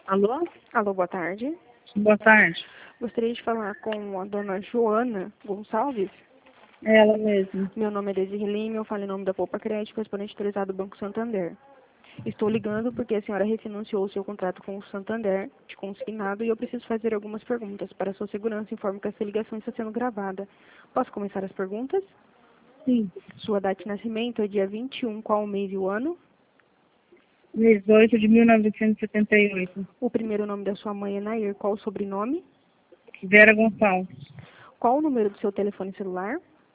Alô? Alô, boa tarde. Boa tarde. Gostaria de falar com a dona Joana Gonçalves. É ela mesma. Meu nome é Desirê Lima, eu falo em nome da Poupa Crédito, correspondente autorizado do Banco Santander. Estou ligando porque a senhora refinanciou o seu contrato com o Santander, de consignado, e eu preciso fazer algumas perguntas. Para sua segurança, informo que essa ligação está sendo gravada. Posso começar as perguntas? Sim. Sua data de nascimento é dia 21, qual o mês e o ano? Mês 8 de 1978. O primeiro nome da sua mãe é Nair, qual o sobrenome? Vera Gonçalves. Qual o número do seu telefone celular?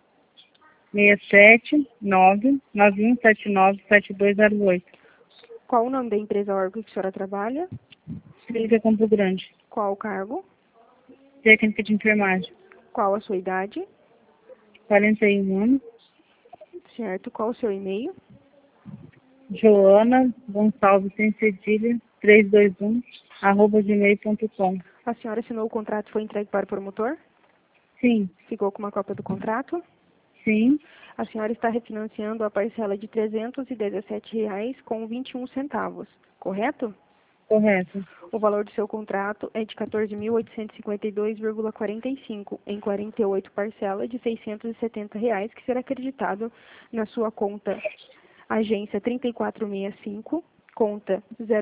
67991797208. Qual o nome da empresa órgão que a senhora trabalha? Clínica Campo Grande. Qual o cargo? Técnica de enfermagem. Qual a sua idade? 41 anos. Certo. Qual o seu e-mail? Joana Gonçalves sem cedilha 321 @gmail.com. A senhora assinou o contrato e foi entregue para o promotor? Sim. Ficou com uma cópia do contrato? Sim. A senhora está refinanciando a parcela de R$ 317,21, correto? Correto. O valor do seu contrato é de R$ 14.852,45 em 48 parcelas de R$ 670, que será acreditado na sua conta agência 3465, conta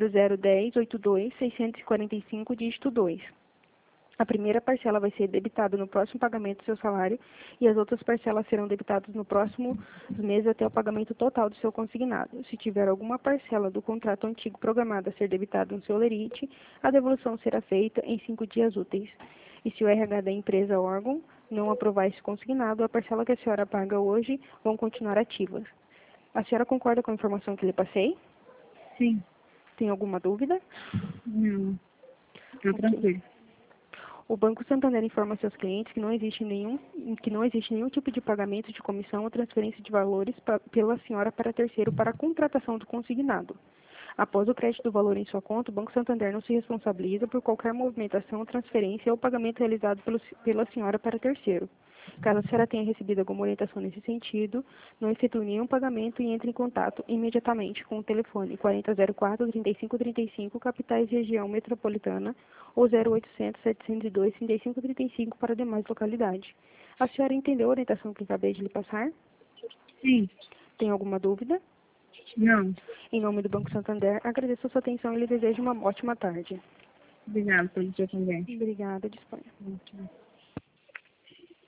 001082-645, dígito 2. A primeira parcela vai ser debitada no próximo pagamento do seu salário e as outras parcelas serão debitadas no próximo mês até o pagamento total do seu consignado. Se tiver alguma parcela do contrato antigo programada a ser debitada no seu lerite, a devolução será feita em 5 dias úteis. E se o RH da empresa órgão não aprovar esse consignado, a parcela que a senhora paga hoje vão continuar ativas. A senhora concorda com a informação que lhe passei? Sim. Tem alguma dúvida? Não. Tá Ok. tranquilo. O Banco Santander informa seus clientes que não existe nenhum tipo de pagamento de comissão ou transferência de valores pela senhora para terceiro para a contratação do consignado. Após o crédito do valor em sua conta, o Banco Santander não se responsabiliza por qualquer movimentação, transferência ou pagamento realizado pela senhora para terceiro. Caso a senhora tenha recebido alguma orientação nesse sentido, não efetue nenhum pagamento e entre em contato imediatamente com o telefone 4004-3535, capitais e região metropolitana, ou 0800-702-3535 para demais localidades. A senhora entendeu a orientação que acabei de lhe passar? Sim. Tem alguma dúvida? Não. Em nome do Banco Santander, agradeço a sua atenção e lhe desejo uma ótima tarde. Obrigada pelo dia também. Obrigada, disponha. Ótimo.